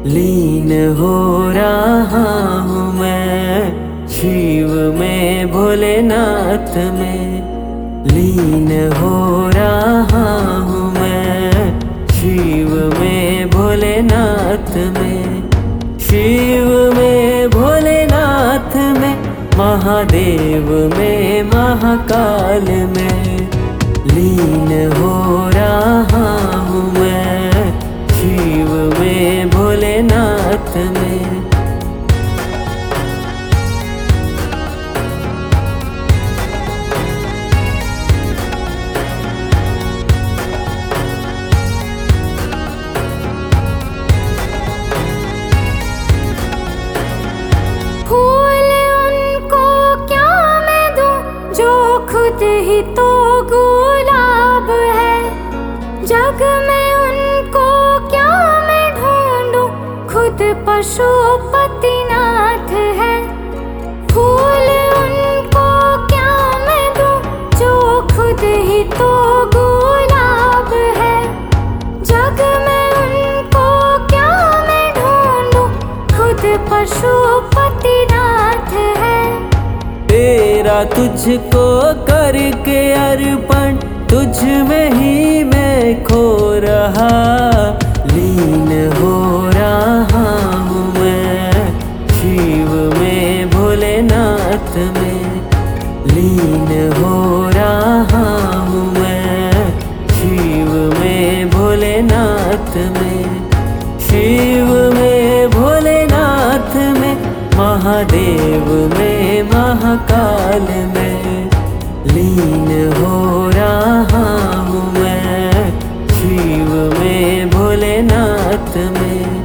लीन हो रहा हूँ मैं शिव में भोलेनाथ में। लीन हो रहा हूँ मैं शिव में भोलेनाथ में। शिव में भोलेनाथ में, महादेव में महाकाल में। लीन हो रहा हूँ मैं शिव में भोलेनाथ में। फूल उनको क्या मैं दूं जो खुद ही तो गुलाब है। जग में उनको क्या मैं ढूंढूं, खुद पशुपतिनाथ है। फूल उनको क्या मैं दूं जो खुद ही तो गुलाब है। जग में उनको क्या मैं ढूंढूं, खुद पशुपतिनाथ है। तेरा तुझको करके अर्पण, तुझ में ही मैं खो रहा। लीन हो रहा हूँ मैं शिव में भोलेनाथ में। लीन हो रहा हूँ मैं शिव में भोलेनाथ में। शिव में भोलेनाथ में, महादेव में महाकाल में। लीन हो रहा हूँ मैं शिव में भोलेनाथ में।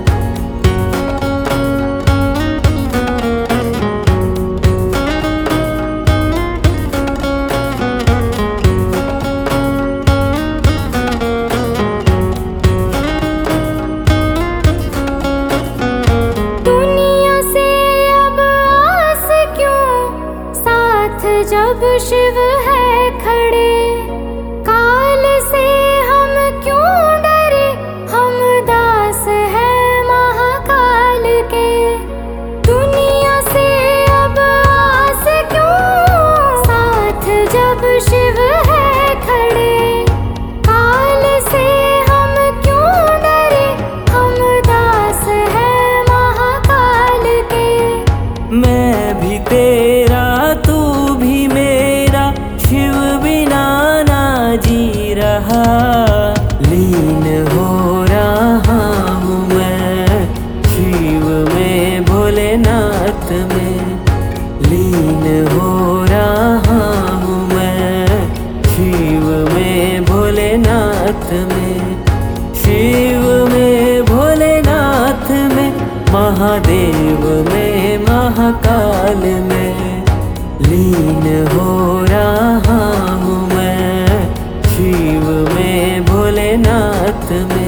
दुनिया से अब आस क्यों, साथ जब शिव है खड़े। काल से हम क्यों डरे, हम दास हैं महाकाल के। दुनिया से अब आस क्यों, साथ जब शिव है खड़े। काल से हम क्यों डरे, हम दास हैं महाकाल के। मैं भी तेरा तू भी मेरा, शिव बिना ना जी रहा। लीन हो रहा हूँ मैं शिव में भोलेनाथ में। लीन हो रहा हूँ मैं शिव में भोलेनाथ में। शिव में भोलेनाथ में, महादेव में महाकाल में। लीन हो रहा हूँ मैं शिव में भोलेनाथ में।